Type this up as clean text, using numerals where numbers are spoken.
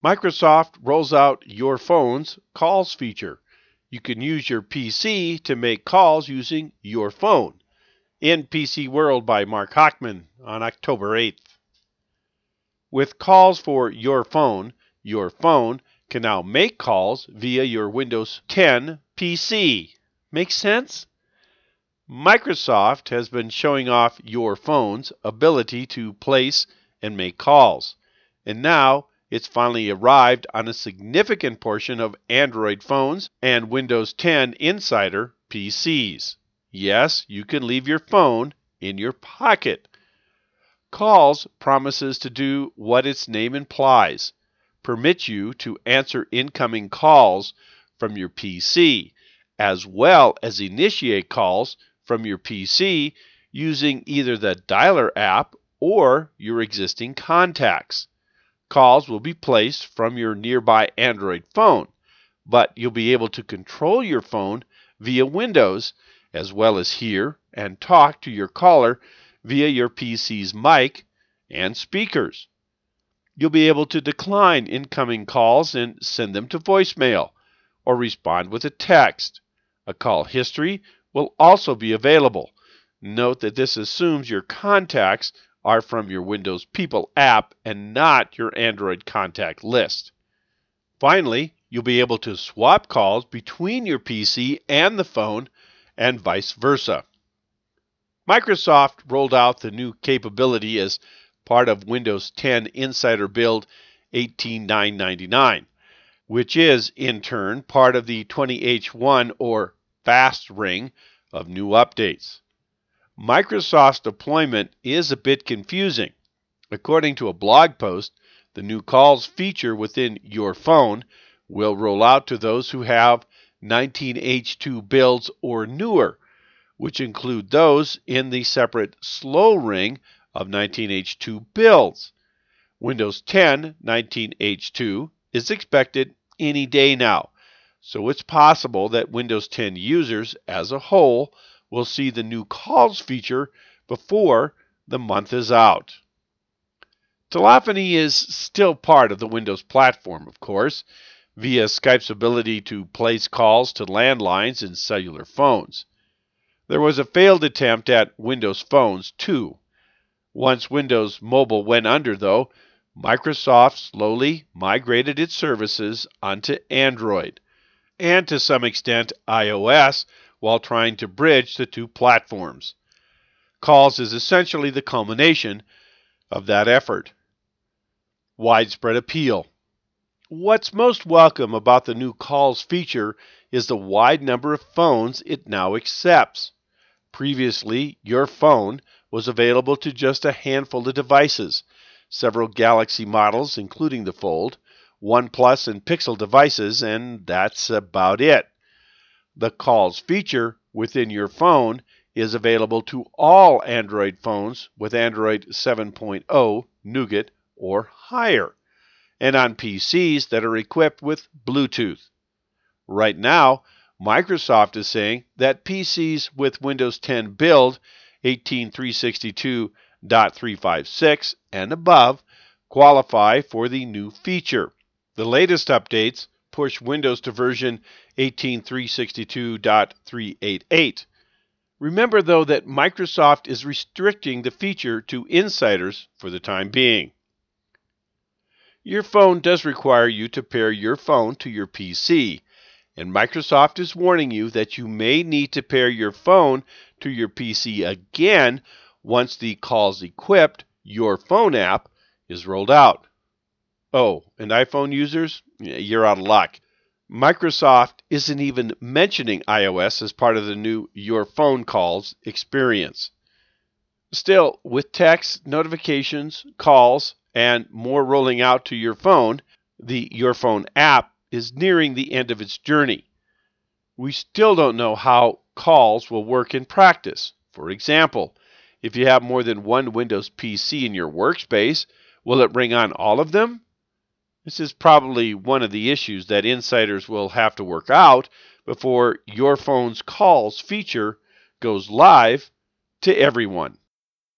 Microsoft rolls out Your Phone's Calls feature. You can use your PC to make calls using your phone. In PC World by Mark Hochman on October 8th. With calls for your phone can now make calls via your Windows 10 PC. Make sense? Microsoft has been showing off your phone's ability to place and make calls, and now it's finally arrived on a significant portion of Android phones and Windows 10 Insider PCs. Yes, you can leave your phone in your pocket. Calls promises to do what its name implies, permit you to answer incoming calls from your PC, as well as initiate calls from your PC using either the Dialer app or your existing contacts. Calls will be placed from your nearby Android phone, but you'll be able to control your phone via Windows, as well as hear and talk to your caller via your PC's mic and speakers. You'll be able to decline incoming calls and send them to voicemail, or respond with a text. A call history will also be available. Note that this assumes your contacts are from your Windows People app and not your Android contact list. Finally, you'll be able to swap calls between your PC and the phone and vice versa. Microsoft rolled out the new capability as part of Windows 10 Insider Build 18.999, which is in turn part of the 20H1 or fast ring of new updates. Microsoft's deployment is a bit confusing. According to a blog post, the new calls feature within your phone will roll out to those who have 19H2 builds or newer, which include those in the separate slow ring of 19H2 builds. Windows 10 19H2 is expected any day now, so it's possible that Windows 10 users as a whole will see the new calls feature before the month is out. Telephony is still part of the Windows platform, of course, via Skype's ability to place calls to landlines and cellular phones. There was a failed attempt at Windows phones, too. Once Windows Mobile went under, though, Microsoft slowly migrated its services onto Android, and to some extent iOS, while trying to bridge the two platforms. Calls is essentially the culmination of that effort. Widespread appeal. What's most welcome about the new Calls feature is the wide number of phones it now accepts. Previously, your phone was available to just a handful of devices, several Galaxy models, including the Fold, OnePlus and Pixel devices, and that's about it. The Calls feature within your phone is available to all Android phones with Android 7.0 Nougat or higher, and on PCs that are equipped with Bluetooth. Right now, Microsoft is saying that PCs with Windows 10 Build 18362.356 and above qualify for the new feature. The latest updates push Windows to version 18362.388. Remember, though, that Microsoft is restricting the feature to insiders for the time being. Your phone does require you to pair your phone to your PC, and Microsoft is warning you that you may need to pair your phone to your PC again once the Calls Equipped Your Phone app is rolled out. Oh, and iPhone users, you're out of luck. Microsoft isn't even mentioning iOS as part of the new Your Phone Calls experience. Still, with text, notifications, calls, and more rolling out to your phone, the Your Phone app is nearing the end of its journey. We still don't know how calls will work in practice. For example, if you have more than one Windows PC in your workspace, will it ring on all of them? This is probably one of the issues that insiders will have to work out before Your Phone's Calls feature goes live to everyone.